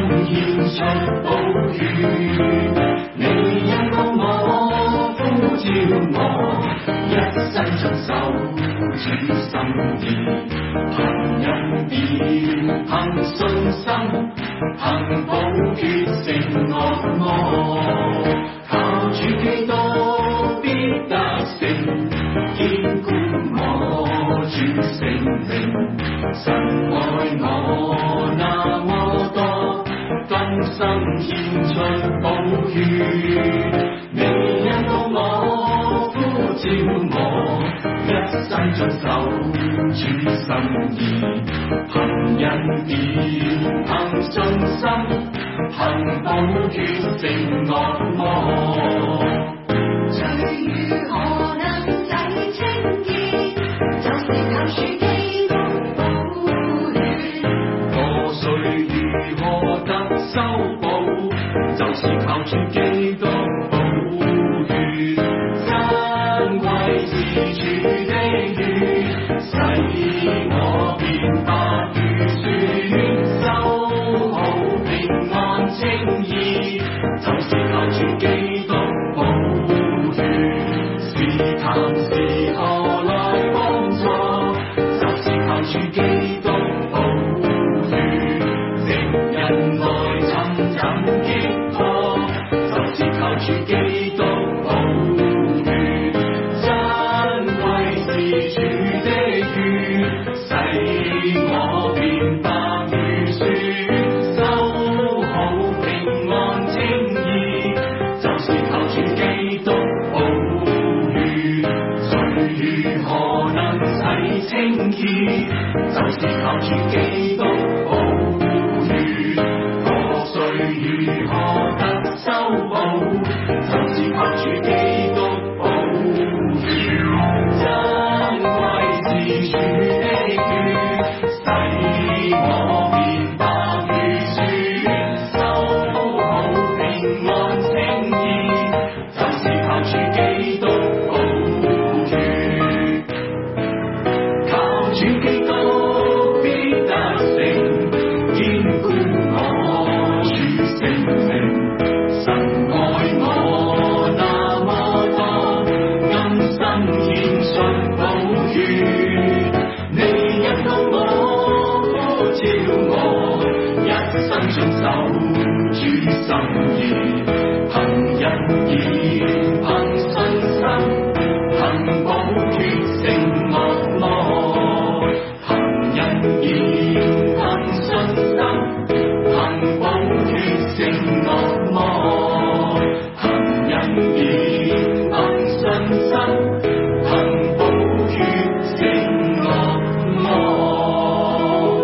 獻出寶血，你因到我呼召我，一生遵守主心意，憑恩典，憑信心，憑寶血勝惡魔，靠主基督必得勝，堅固我主聖靈，神愛我那麼多，甘心獻出寶血，你因到我呼召我，一生遵守主心意，憑恩典，憑信心，憑寶血勝惡魔。罪與何能洗清潔？就是靠主基督寶血。破碎如何得修補？就是靠主基督寶血。珍貴是主的血，使我變白如雪，修好平安稱義，就是靠主基督寶血。試探是何來幫助？就是靠主基督寶血。聖人來尋找擊破，就是靠主基督寶血。珍貴是主的血，使我變白如雪，修好平安稱義，就是靠主基督寶血。罪如何能洗清潔？就是靠主基督寶血。破碎如何得修補？就是靠主基督寶血。珍貴是主的血，使我變白如雪，修好平安稱義，就是靠主基督寶血。靠主基督必得勝，堅固我主聖靈，神愛我那麼多，甘心獻出寶血，你因到我呼召我，一生遵守主心意，憑恩典，憑信心，憑寶血勝惡魔，憑恩典，憑信心，憑寶血勝惡魔，憑恩典，憑信心，憑寶血勝惡魔。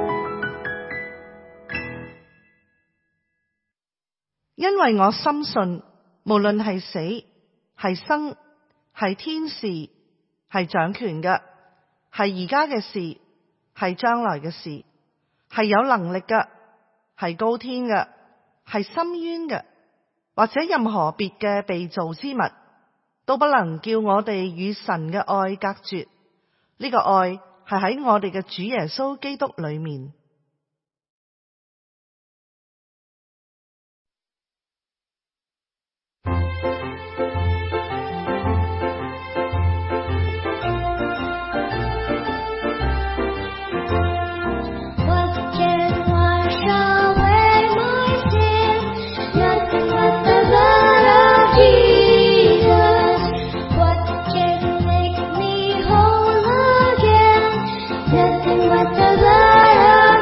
因為我深信，無論係死係生，係天使，係掌權嘅，係而家嘅事，係將來嘅事，係有能力嘅，係高天嘅，係深淵嘅，或者任何別嘅被造之物，都不能叫我哋與神嘅愛隔絕。呢個愛係喺我哋嘅主耶穌基督裏面。 Nothing but the blood of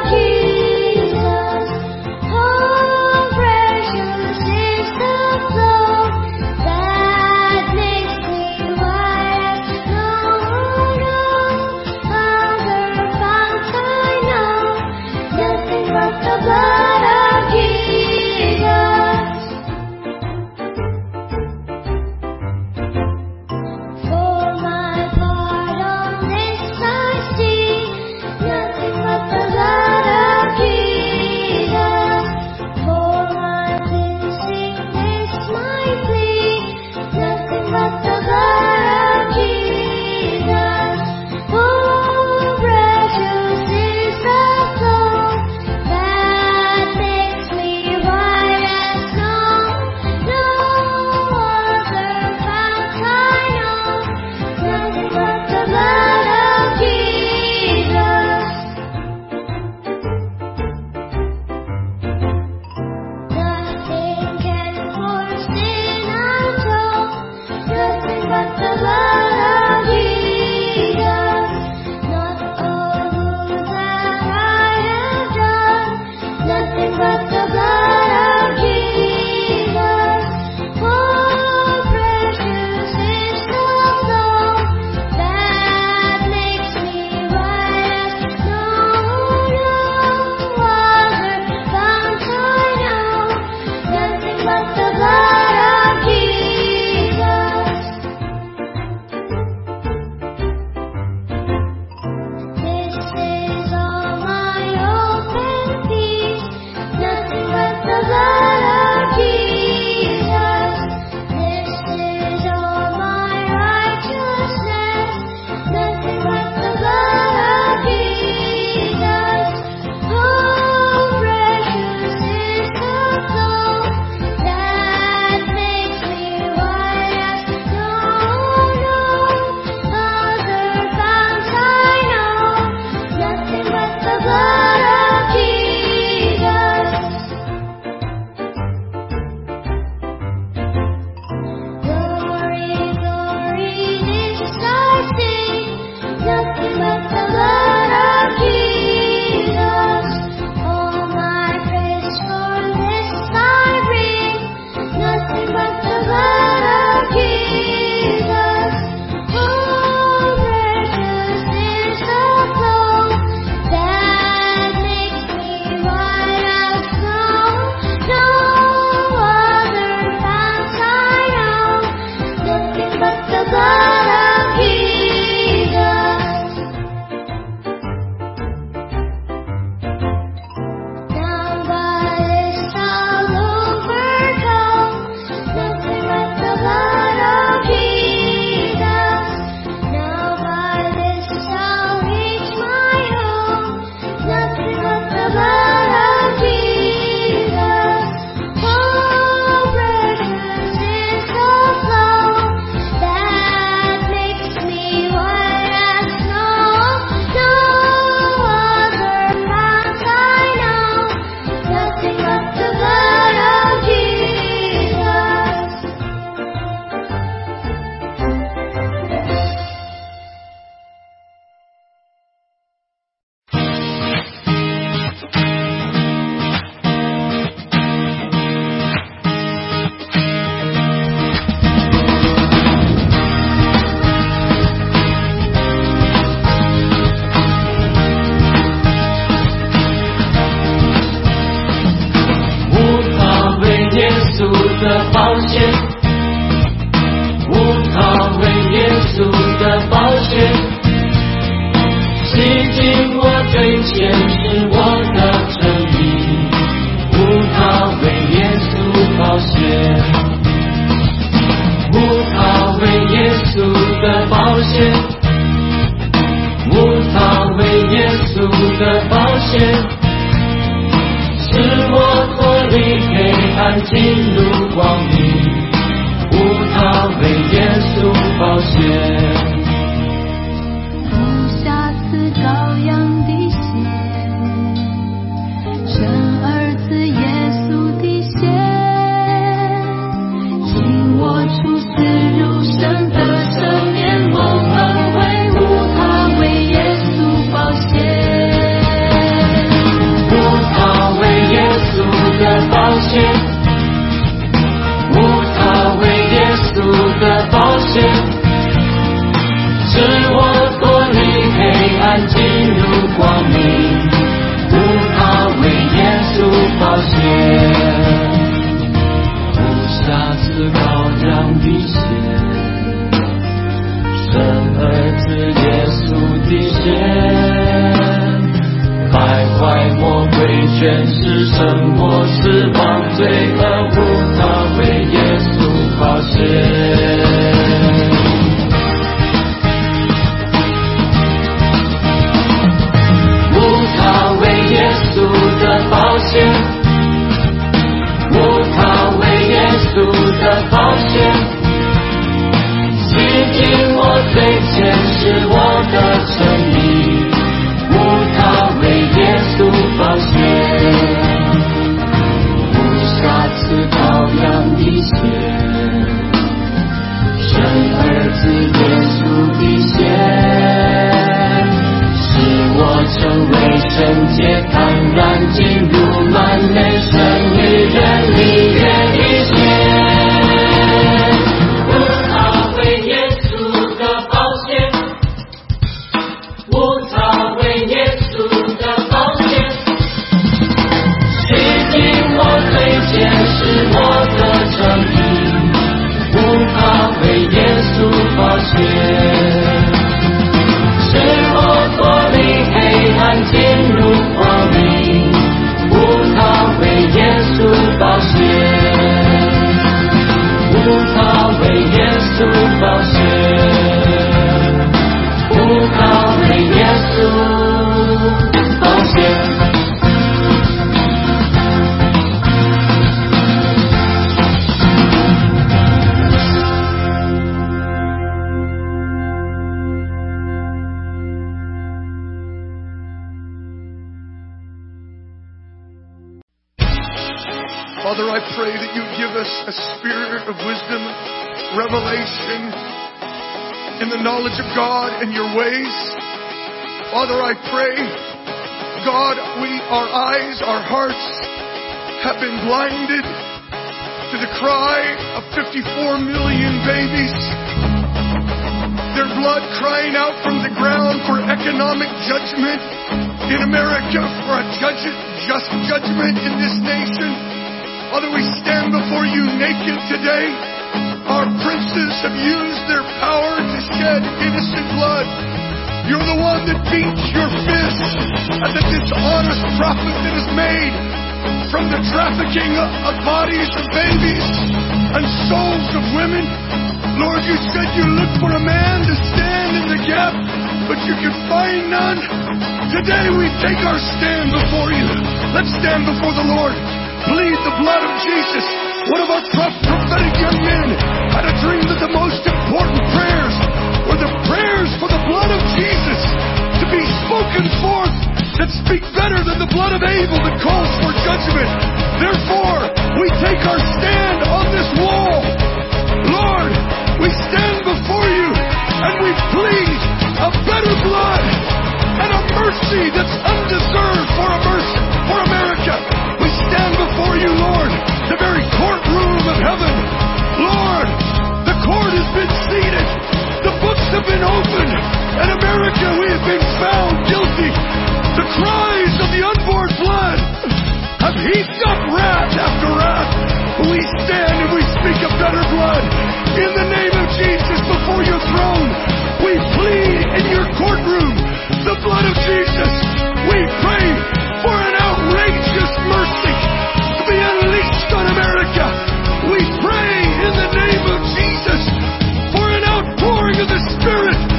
宝血，无他为耶稣的宝血，使我脱离黑暗进入光明，无他为耶稣宝血。 不瑕疵羔羊的血，神儿子耶稣的血，请我出死入生的赦免，蒙恩惠，无他为耶稣宝血， 无他为耶稣的宝血，无他为耶稣的宝血，使我脱离黑暗进入光明，无他为耶稣宝血，无瑕疵羔羊的血，神儿子耶稣的血，败坏魔鬼权势，胜过死亡罪恶，无他为耶稣宝血。宝血，无他为耶稣的宝血，洗净我罪愆，使我的称义，无他为耶稣宝血，无瑕疵羔羊的血，神儿子耶稣的血，我成为圣洁，坦然进入满内神与人里约的血，无他为耶稣的宝血，无他为耶稣的宝血，洗净我罪愆，使我的称义，无他为耶稣宝血，进入光明，无他为耶稣宝血，无他为耶稣宝血，无他为耶稣宝血。 Father, I pray that you give us a spirit of wisdom, revelation, in the knowledge of God and your ways. Father, I pray, God, our eyes, our hearts have been blinded to the cry of 54 million babies, their blood crying out from the ground for economic judgment in America, for a just judgment in this nation. Father, we stand before you naked today. Our princes have used their power to shed innocent blood. You're the one that beats your fist at the dishonest profit that is made from the trafficking of bodies of babies and souls of women. Lord, you said you looked for a man to stand in the gap, but you could find none. Today we take our stand before you. Let's stand before the Lord. Plead the blood of Jesus. One of our prophetic young men had a dream that the most important prayers were the prayers for the blood of Jesus to be spoken forth that speak better than the blood of Abel that calls for judgment. Therefore, we take our stand on this wall. Lord, we stand before you and we plead a better blood and a mercy that's undeserved for America. We stand before you, Lord, the very courtroom of heaven. Lord, the court has been seated. The books have been opened. In America, we have been found guilty. The cries of the unborn blood have heaped up wrath after wrath. But we stand and we speak a better blood. In the name of Jesus, before your throne, we plead in your courtroom the blood of Jesus. We pray for an outrageous mercy to be unleashed on America. We pray in the name of Jesus for an outpouring of the Spirit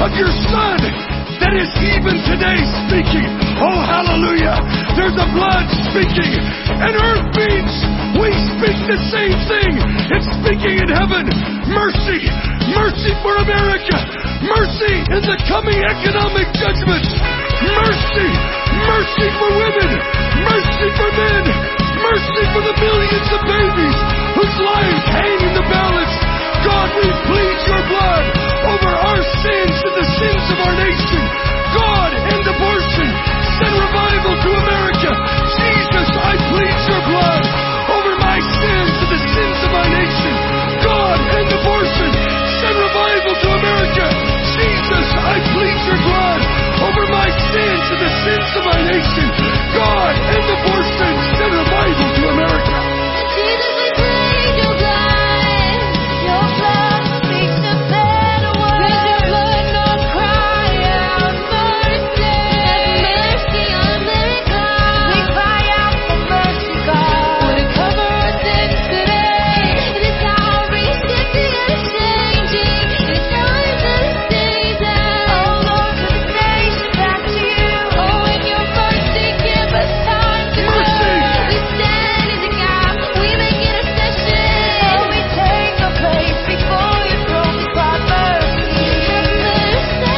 of your Son that is even today speaking. Oh, hallelujah. There's a blood speaking, and earth beats. We speak the same thing. It's speaking in heaven. Mercy. Mercy for America. Mercy in the coming economic judgments. Mercy. Mercy for women. Mercy for men. Mercy for the millions of babies whose lives hang in the balance. God, we plead your blood over our sins and the sins of our nation. God, end abortion. Send revival to America. Jesus, I plead your blood over my sins and the sins of my nation. God, end abortion. Send revival to America. Jesus, I plead your blood over my sins and the sins of my nation. God, end abortion. Send revival to America. Jesus, we plead your blood. Your blood speaks a better word. With your blood, not cry out mercy. Have mercy on America. We cry out for mercy, God. Would it cover our sins today? In this hour, recipient is changing. In the times of the season. Oh Lord, to the nation, back to you. Oh, in your mercy, give us time to Mercy. learn. We stand in the gap. We make intercession. Oh, we take our place before your throne. We cry mercy. Have mercy.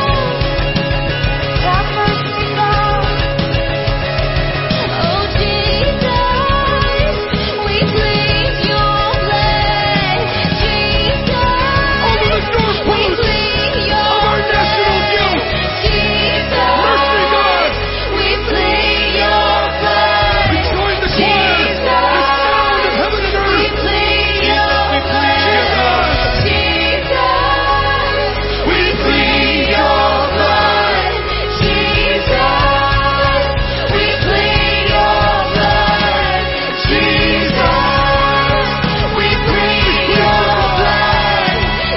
Have mercy, God. Oh, Jesus, we plead your blood. Jesus, Over the we doorpost plead your of our national guilt. Jesus, Mercy, God. we plead your blood. We join the choir. The sound of heaven and We earth. plead your blood. Jesus, we plead your blood. Jesus, we plead your blood. Jesus, we plead your blood.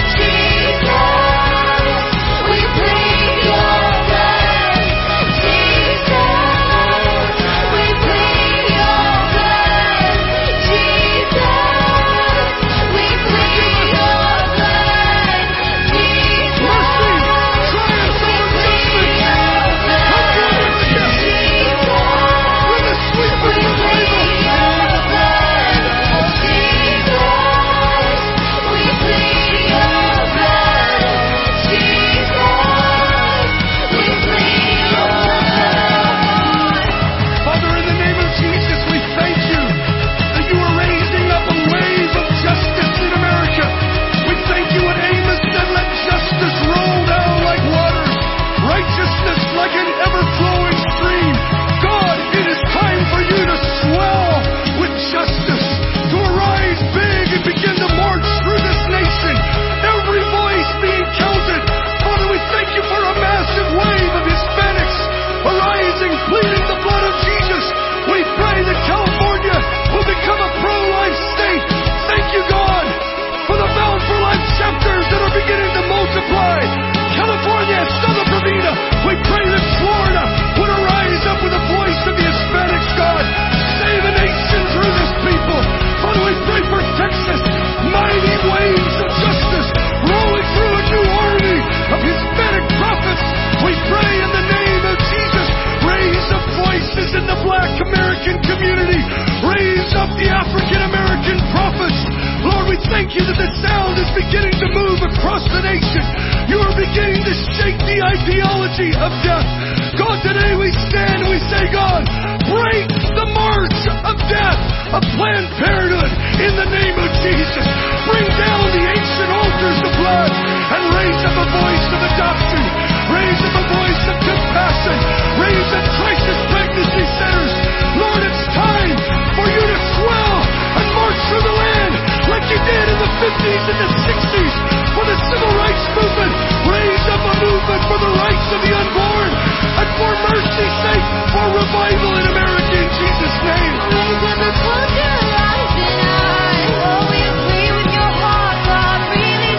Jesus, we plead your blood. Jesus, we plead your blood. Jesus, we plead your blood. Jesus, Mercy. Triumph we over plead judgment. your Come to blood. America. With a sweet We revival. plead your blood. Jesus, we plead your blood. Jesus, we plead your blood. Father, in the name of Jesus, we thank you that you are raising up a wave of justice in America. We thank you what Amos said, let justice roll down like waters, righteousness like an ever-flowing stream. God, it is time for you to swell with justice, to arise big and begin to march through this nation. Every voice being counted. Father, we thank you for a massive wave of Hispanics arising, pleading the blood of Jesus. We pray that California will become a pro-life state. Thank you, God, for the Bound for Life chapters that are beginning to multiply. California and Southern Provida, we pray that Florida would arise up with the voice of the Hispanics, God. Save a nation through this people. Father, we pray for Texas. Mighty waves of justice rolling through a new army of Hispanic prophets. We pray in the name of Jesus. Raise up voices in the Black American community. Raise up the African American prophets. Lord, we thank you that the sound is beginning to move across the nation. You are beginning to shake the ideology of death. God, today we stand and we say, God, break the march of death of Planned Parenthood in the name of Jesus. Bring down the ancient altars of blood and raise up a voice of adoption. Raise up a voice of compassion. Raise up crisis pregnancy centers. Lord, it's time for you to swell and march through the land like you did in the 50s and the 60s for the civil rights movement. Raise up a movement for the rights of the unborn and for mercy's sake, for revival in America in Jesus' name. Raise up a culture rising high. Oh, we agree with your heart, God. Really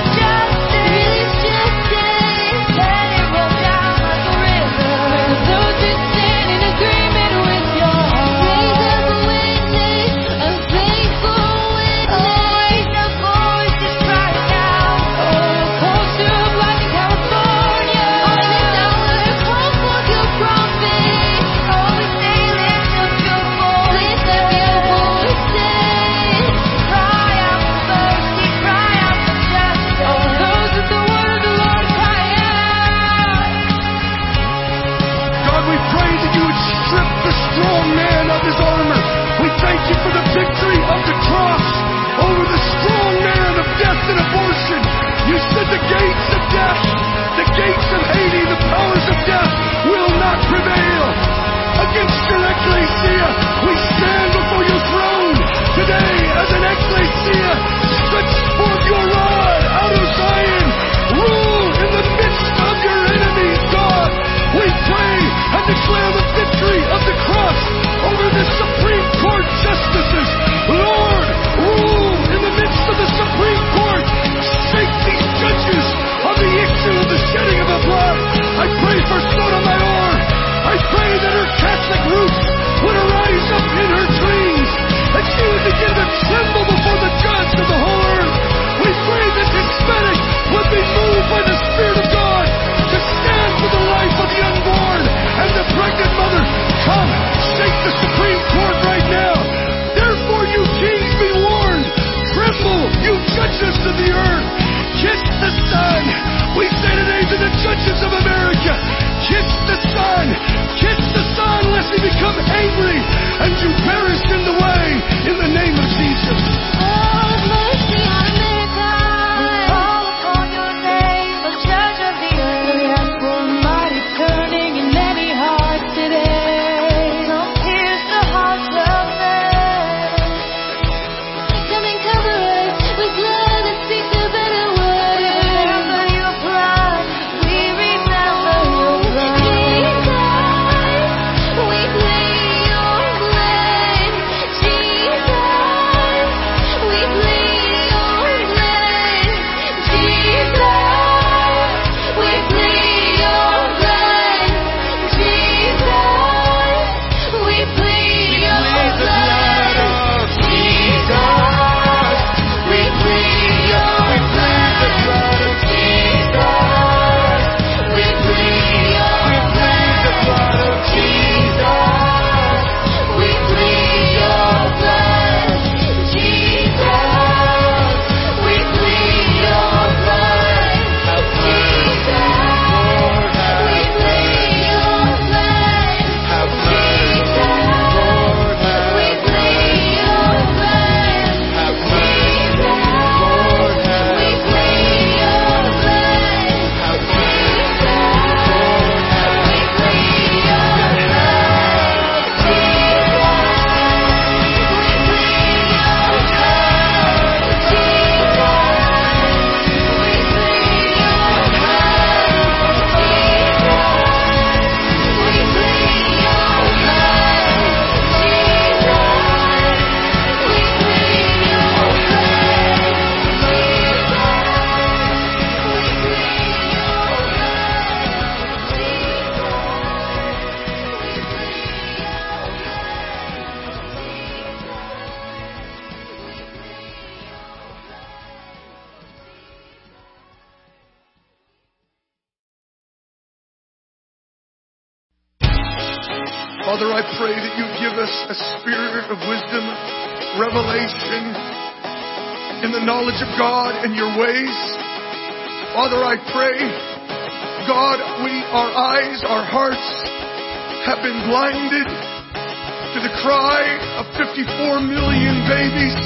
Father, I pray that you give us a spirit of wisdom, revelation in the knowledge of God and your ways. Father, I pray, God, our eyes, our hearts have been blinded to the cry of 54 million babies.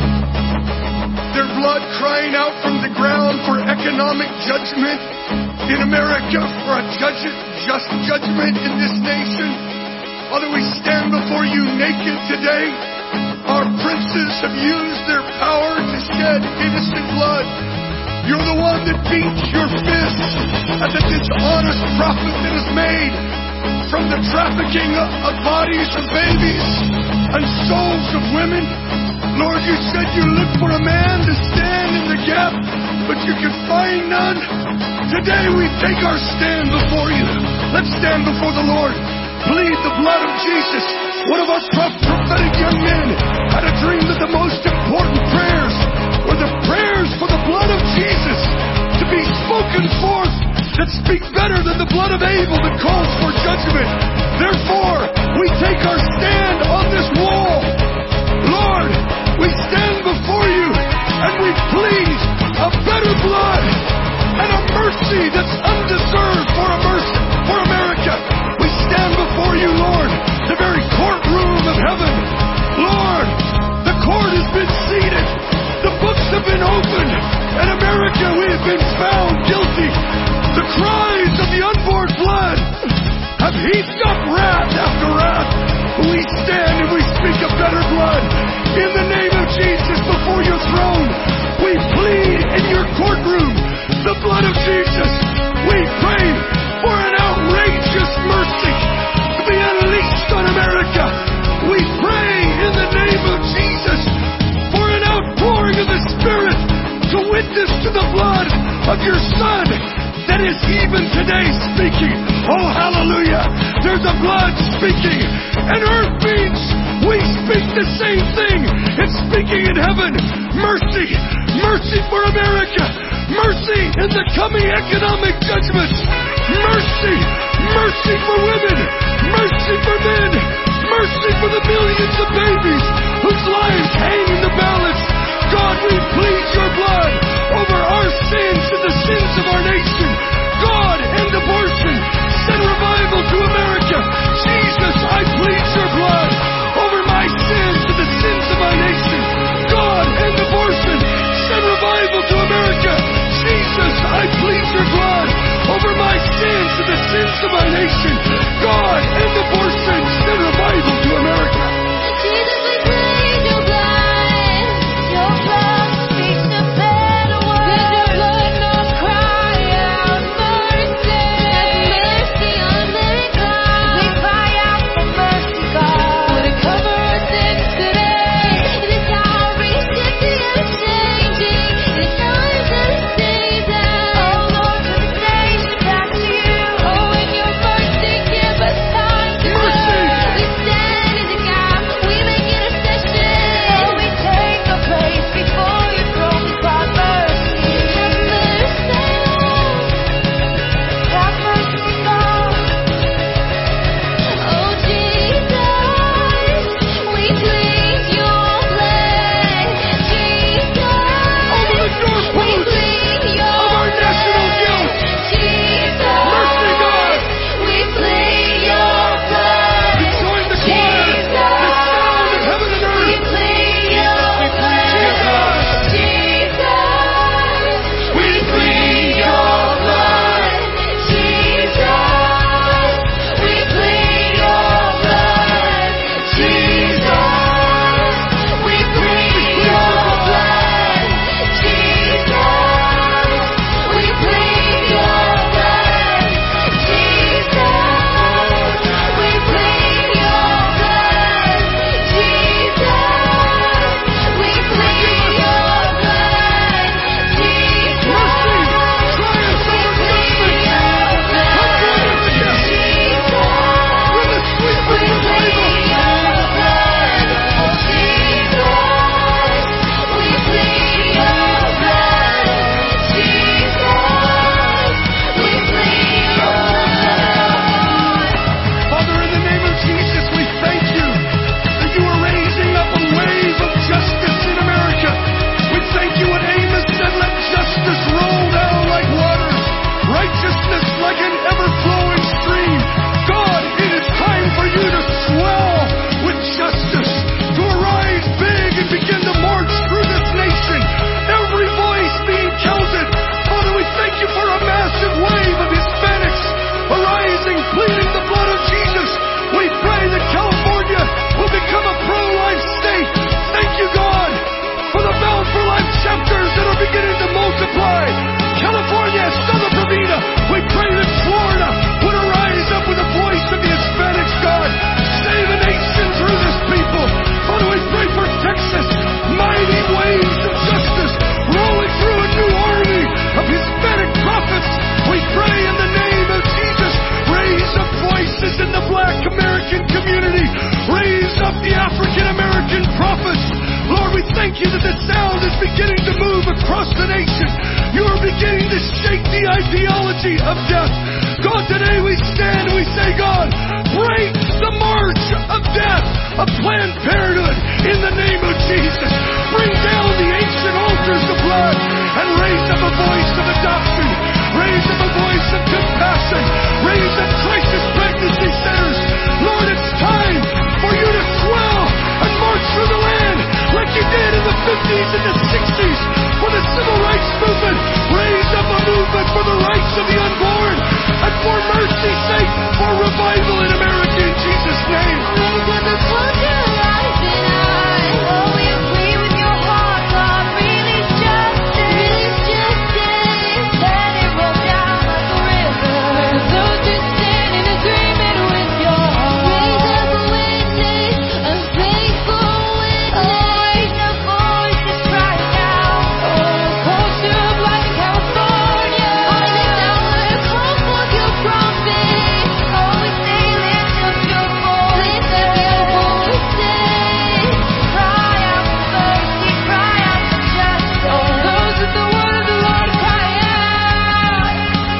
Their blood crying out from the ground for economic judgment in America, for a just judgment in this nation. Father, we stand before you naked today. Our princes have used their power to shed innocent blood. You're the one that beats your fist at the dishonest profit that is made from the trafficking of bodies of babies and souls of women. Lord, you said you look for a man to stand in the gap, but you can find none. Today we take our stand before you. Let's stand before the Lord. Plead the blood of Jesus. One of our prophetic young men had a dream that the most important prayers were the prayers for the blood of Jesus to be spoken forth that speak better than the blood of Abel that calls for judgment. Therefore, we take our stand on this wall. Lord, we stand before you and we plead a better blood and a mercy that's undeserved for America. We stand before you, Lord, the very courtroom of heaven. Lord, the court has been seated. The books have been opened. In America, we have been found guilty. The cries of the unborn blood have heaped up wrath after wrath. We stand and we speak of better blood. In the name of Jesus, before your throne, we plead in your courtroom the blood of Jesus. We pray for an outrageous mercy to be unleashed on America. We pray in the name of Jesus for an outpouring of the Spirit to witness to the blood of your Son that is even today speaking. Oh, hallelujah. There's a blood speaking. And earth beats, we speak the same thing. It's speaking in heaven. Mercy. Mercy for America. Mercy in the coming economic judgments. Mercy. Mercy for women. Mercy for men. Mercy for the millions of babies whose lives hang in the balance. God, we plead your blood over our sins and the sins of our nation. God, end abortion. Send revival to America. Jesus, I plead your blood over my sins and the sins of my nation. God, end abortion. Send revival to America. Jesus, I plead your blood over my sins and the sins of my nation. God, end abortion. Send revival to America. Jesus, we plead your blood. Your blood speaks a better word. With your blood, not cry out mercy. Have mercy on mankind. We cry out for mercy, God. Would it cover our sins today? This hour recipient is changing. The times and seasons. Oh Lord, we say back to you. Oh, in your mercy, ideology of death. God, today we stand and we say, God, break the march of death of Planned Parenthood in the name of Jesus. Bring down the ancient altars of blood and raise up a voice of adoption. Raise up a voice of compassion. Raise up crisis pregnancy centers. Lord, it's time for you to swell and march through the land like you did in the 50s and the 60s for the civil rights movement. Raise up a movement for the rights of the unborn and for mercy's sake, for revival in America in Jesus' name. Raise up a culture rising high. Oh, we agree with your heart, God. Release justice. Let it roll down like a river. For those who stand in agreement with your heart. Raise up a witness, a faithful witness. Oh, raise up voices crying out. Oh, culture of life in California. On this hour, call forth your prophet. Oh, we say, lift up your voice. Lift up your voices. Cry out for mercy. Cry out for justice. Oh, those with the word of the Lord cry out.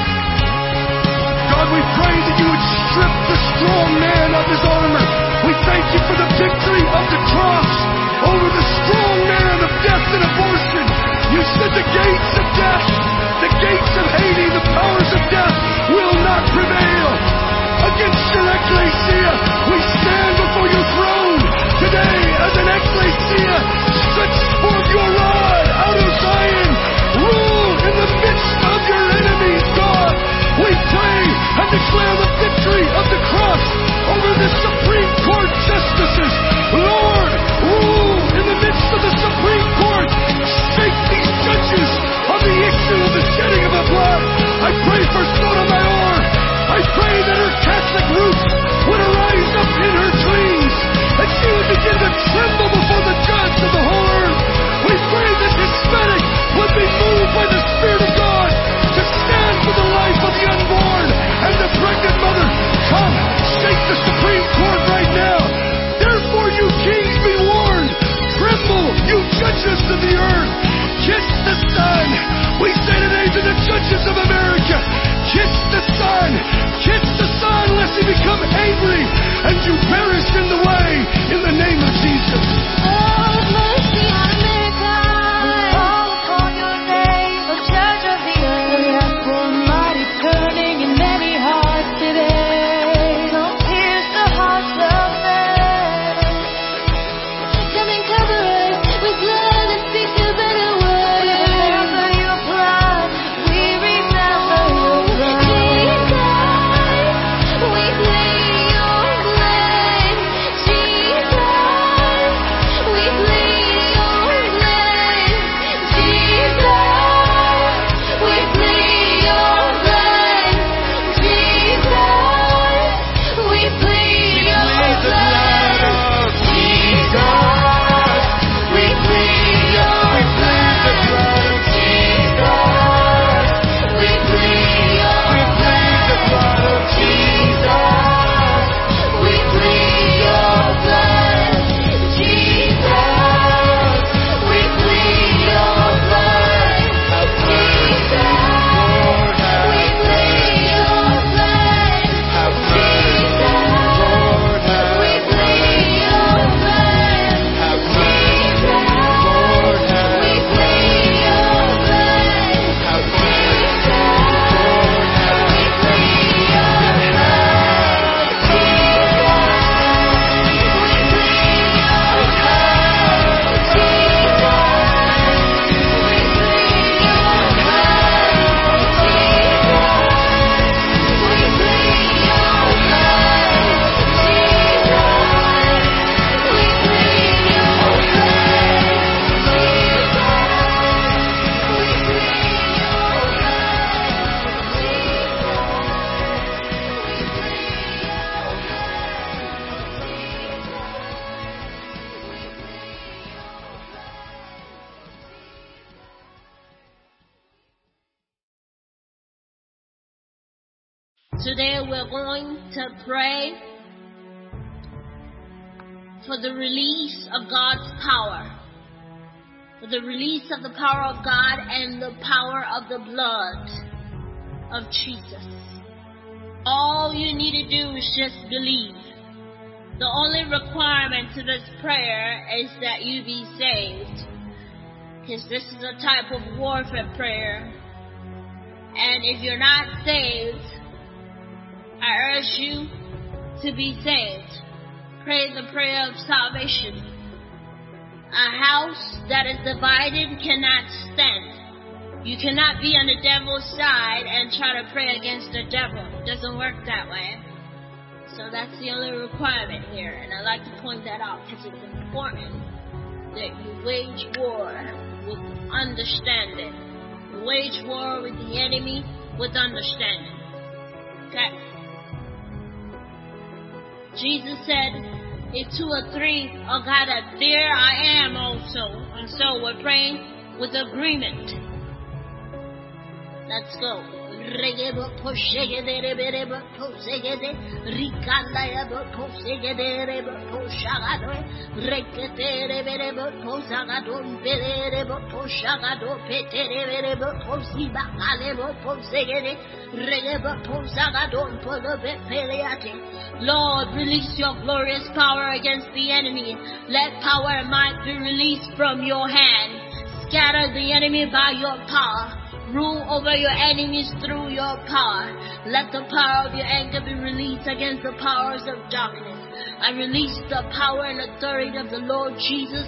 God, we pray that you would strip the strong man of his armor. We thank you for the victory of the cross over the strong man of death and abortion. You said the gates of death, the gates of Hades, the powers of death will not prevail against your ecclesia. We stand before your throne today as an ecclesia. Stretch forth your rod out of Zion. Rule in the midst of your enemies, God. We pray and declare the victory of the cross over the Supreme Court justices. Lord, rule in the midst of the Supreme Court. Shake these judges on the issue of the shedding of the blood. I pray for Sotomayor. I pray that her Catholic roots would arise up in her dreams, that she would begin to tremble before the judge of the whole earth. We pray that Hispanic would be moved by the Spirit of God to stand for the life of the unborn and the pregnant mother. Come, shake the Supreme Court right now. Therefore, you kings, be warned. Tremble, you judges of the earth. Kiss the Son. We say today to the judges of America, kiss the Son. Kiss the Son, lest he become angry and you perish in the way. In the name of Jesus. Oh, mercy on America. We call upon your name, O Judge of the earth. We ask for a mighty turning in many hearts today. Don't pierce the hearts of men. Come and cover us with love and speak a better word. We remember your blood. We remember your blood. Jesus, we plead your blood. Jesus, we plead your blood. Jesus, we plead your blood. Jesus, we plead your blood. Jesus, we plead your blood. Jesus, we plead your blood. Jesus, we plead your blood. Jesus, we plead your blood. Jesus, we plead your blood. Jesus, we plead your blood. Jesus, we plead your Today we're going to pray for the release of God's power, for the release of the power of God and the power of the blood. of Jesus. All you need to do is just believe. The only requirement to this prayer is that you be saved. Because this is a type of warfare prayer. And if you're not saved, I urge you to be saved. Pray the prayer of salvation. A house that is divided cannot stand. You cannot be on the devil's side and try to pray against the devil. It doesn't work that way. So that's the only requirement here. And I like to point that out because it's important that you wage war with understanding. You wage war with the enemy with understanding. Okay? Jesus said, if 2 or 3 are gathered, there I am also. And so we're praying with agreement. Let's go. Lord, release your glorious power against the enemy. Let power and might be released from your hand. Scatter the enemy by your power. Rule over your enemies through your power. Let the power of your anger be released against the powers of darkness. I release the power and authority of the Lord Jesus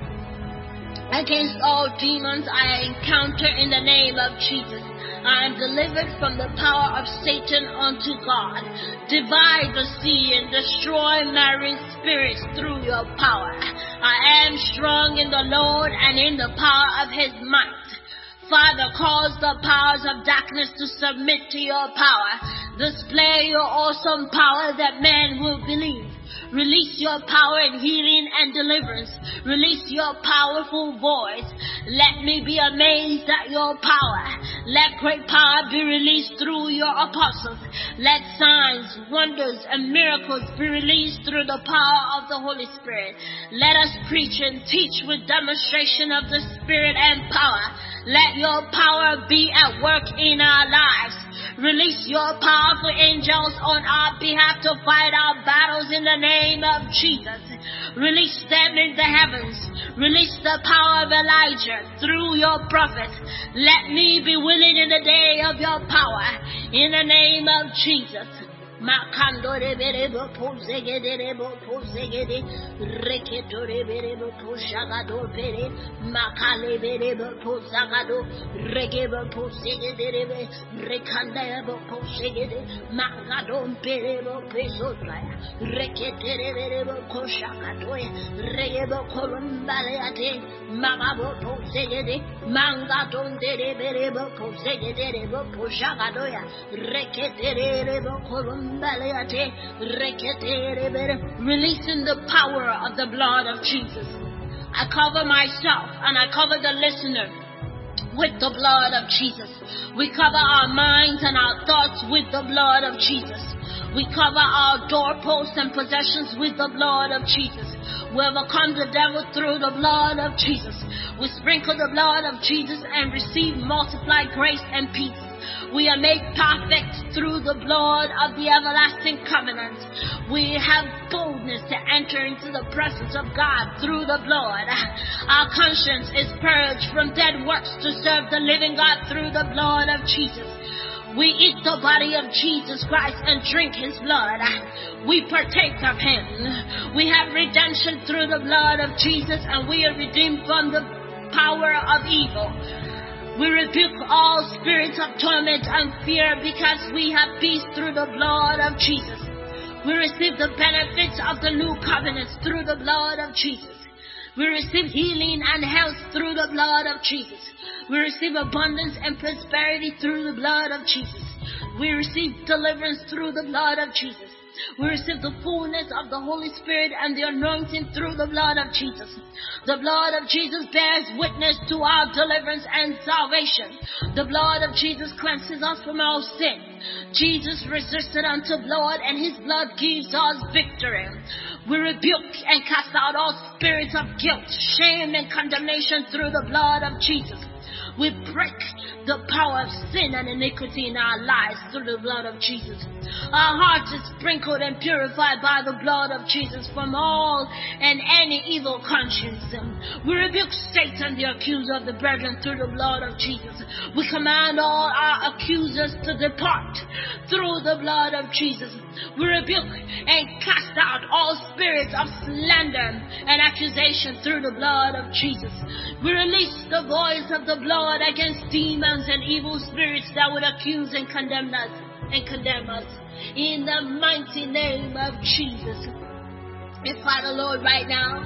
against all demons I encounter in the name of Jesus. I am delivered from the power of Satan unto God. Divide the sea and destroy marine spirits through your power. I am strong in the Lord and in the power of his might. Father, cause the powers of darkness to submit to your power. Display your awesome power that man will believe. Release your power in healing and deliverance. Release your powerful voice. Let me be amazed at your power. Let great power be released through your apostles. Let signs, wonders, and miracles be released through the power of the Holy Spirit. Let us preach and teach with demonstration of the Spirit and power. Let your power be at work in our lives. Release your powerful angels on our behalf to fight our battles in the name of Jesus. Release them in the heavens. Release the power of Elijah through your prophets. Let me be willing in the day of your power in the name of Jesus. Makandore berebo posegederebo posegede reketore berebo posagado pere makale berebo posagado regebo posegederebe rekandebo posegede makado berebo pesotaya reketere berebo kosagado regebo kolumbaleate magabo posegede mangado berebo posegederebo posagado ya reketere berebo kolum releasing the power of the blood of Jesus. I cover myself and I cover the listener with the blood of Jesus. We cover our minds and our thoughts with the blood of Jesus. We cover our doorposts and possessions with the blood of Jesus. We overcome the devil through the blood of Jesus. We sprinkle the blood of Jesus and receive multiplied grace and peace. We are made perfect through the blood of the everlasting covenant. We have boldness to enter into the presence of God through the blood. Our conscience is purged from dead works to serve the living God through the blood of Jesus. We eat the body of Jesus Christ and drink his blood. We partake of him. We have redemption through the blood of Jesus, and we are redeemed from the power of evil. We rebuke all spirits of torment and fear because we have peace through the blood of Jesus. We receive the benefits of the new covenants through the blood of Jesus. We receive healing and health through the blood of Jesus. We receive abundance and prosperity through the blood of Jesus. We receive deliverance through the blood of Jesus. We receive the fullness of the Holy Spirit and the anointing through the blood of Jesus. The blood of Jesus bears witness to our deliverance and salvation. The blood of Jesus cleanses us from all sin. Jesus resisted unto blood, and his blood gives us victory. We rebuke and cast out all spirits of guilt, shame, and condemnation through the blood of Jesus. We break the power of sin and iniquity in our lives through the blood of Jesus. Our hearts is sprinkled and purified by the blood of Jesus from all and any evil conscience. We rebuke Satan, the accuser of the brethren, through the blood of Jesus. We command all our accusers to depart through the blood of Jesus. We rebuke and cast out all spirits of slander and accusation through the blood of Jesus. We release the voice of the blood against demons and evil spirits that would accuse and condemn us. In the mighty name of Jesus. And Father Lord, right now,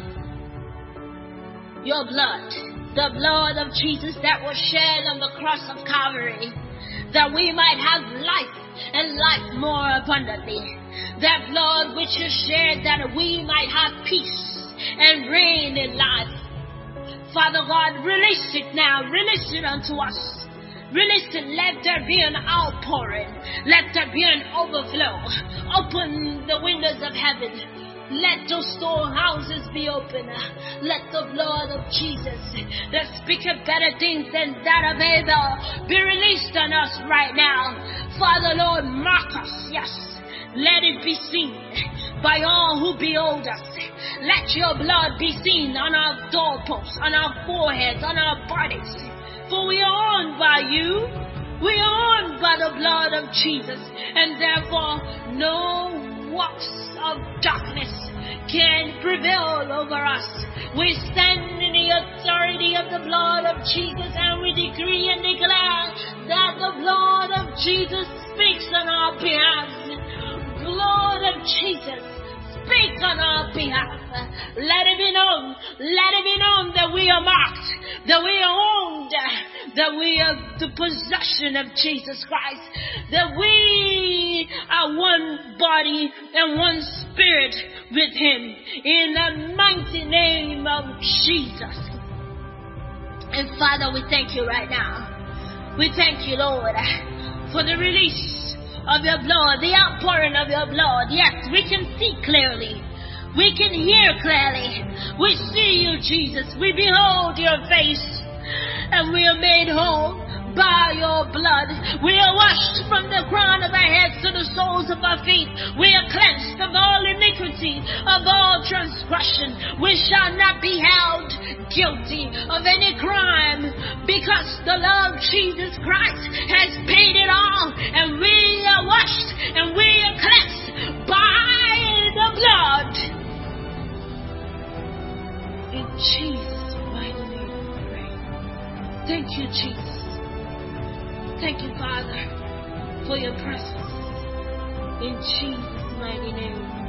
your blood, the blood of Jesus that was shed on the cross of Calvary, that we might have life and life more abundantly. That blood which is shed that we might have peace and reign in life. Father God, release it now. Release it unto us. Release it. Let there be an outpouring. Let there be an overflow. Open the windows of heaven. Let those storehouses be open. Let the blood of Jesus that speaketh better things than that of Abel be released on us right now. Father Lord, mark us. Yes. Let it be seen by all who behold us. Let your blood be seen on our doorposts, on our foreheads, on our bodies. For we are owned by you. We are owned by the blood of Jesus. And therefore, no works of darkness can prevail over us. We stand in the authority of the blood of Jesus, and we decree and declare that the blood of Jesus speaks on our behalf. Blood of Jesus, speak on our behalf. Let it be known that we are marked, that we are owned, that we are the possession of Jesus Christ, that we are one body and one spirit with Him, in the mighty name of Jesus. And Father, we thank you right now. We thank you, Lord, for the release of your blood, the outpouring of your blood. Yes, we can see clearly. We can hear clearly. We see you, Jesus. We behold your face. And we are made whole by your blood. We are washed from the crown of our heads to the soles of our feet. We are cleansed of all iniquity, of all transgression. We shall not be held guilty of any crime, because the Lord Jesus Christ has paid it all, and we are washed and we are cleansed by the blood. In Jesus' mighty name we pray. Thank you, Jesus. Thank you, Father, for your presence. In Jesus' mighty name.